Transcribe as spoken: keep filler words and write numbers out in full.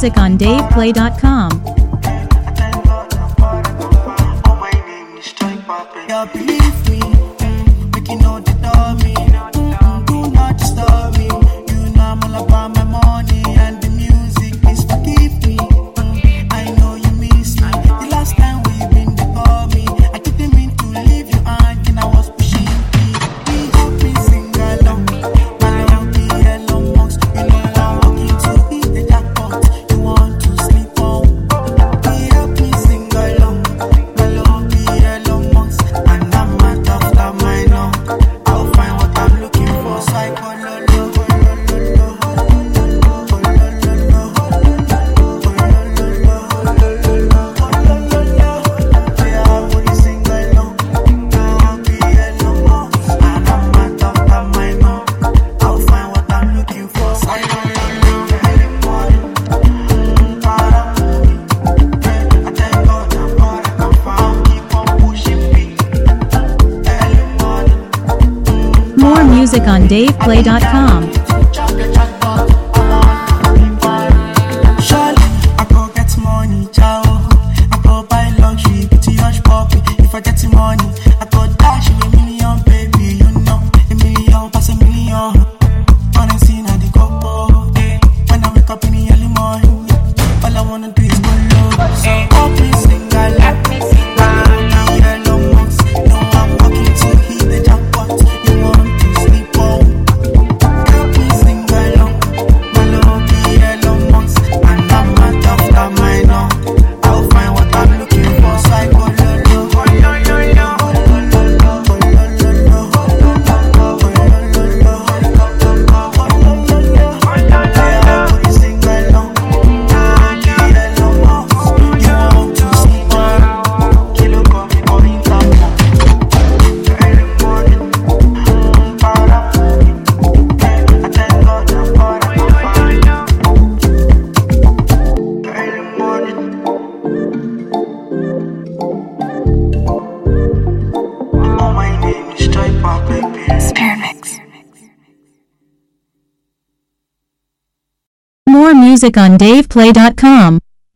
music on dave play dot com. Y'all believe me, make you know they love me. Do not disturb me. You know I'm all about my money and the music. Please forgive me. I know you miss me. The last time we been to call me, I didn't mean to leave you and I was pushing you. We help me sing along. My love be Elon Musk. You know I'm walking to hit the jackpot. You want to sleep on? We help me sing along. My love be Elon Musk. And I'm out of the mind now. I'll find what I'm looking for. Psycho lolo, More music on dave play dot com. Surely, I go get money, ciao. I go buy luxury, beauty hush puppy. If I get the money, I go dash you a million, baby. You know, a million pass a million. Honestly, now the couple. When I wake up in the early morning, all I wanna do is go low. So help me sing along. No, I'm walking to hit the jackpot. You want to sleep on? Help me sing along. My love be Elon Musk, and I'm out of the mind now. I'll find what I'm looking for. Psycho lolo, More music on dave play dot com.